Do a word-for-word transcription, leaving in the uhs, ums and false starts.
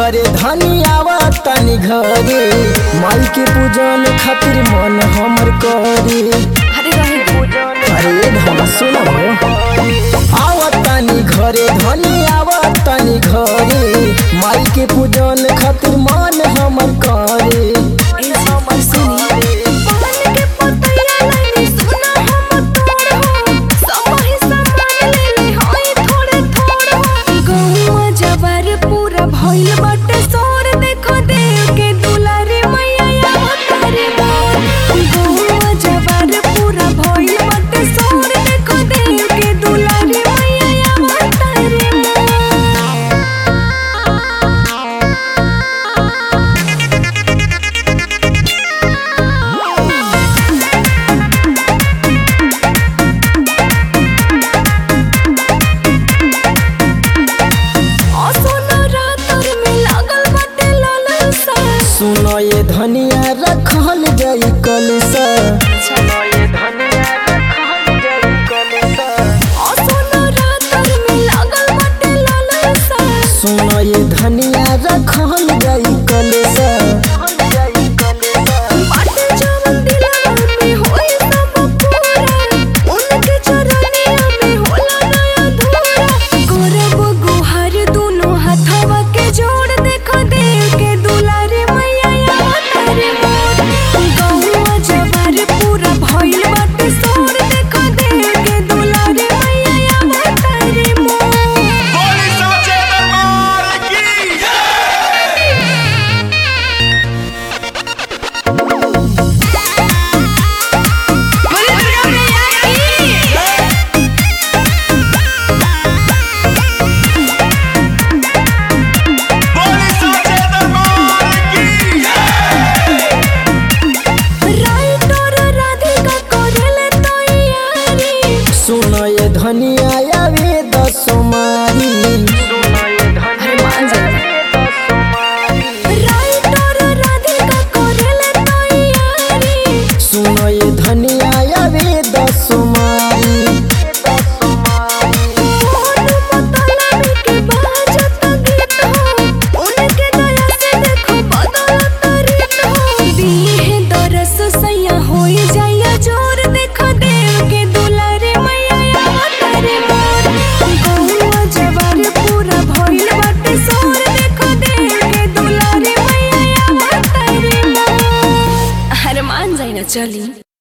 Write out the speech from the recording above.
घरे धनियावा तनी घरे माई के पूजन खातिर मन हमर करे। अरे रहे दो। अरे धन सुनो आवा तनी घरे धनियावा तनी घरे माई के पूजन खातिर मन हमर करे। ए हमर सुनी पान के पतैया लाइनी सुना हम तोड़ हो समहि सामान ले ले होई थोड़े थोड़ हो। गौवा जवार पूरा भइल बाटे सोर देखो देव के दुलारी मैया अवतारी मोर। गौवा जवार पूरा भइल बाटे सोर देखो देव के दुलारी मैया अवतारी मोर। सुनो ये धनिया रखल जाई कलसा। सुनो ये धनिया रखल जाई कलसा। सुनो ये धनिया रखल जाई कलसा। सुनो ये धनिया आवे दसो मारी। सुनो ये धनिया सुनो ये धनिया आवे दसो मारी। मान जाई ना चली।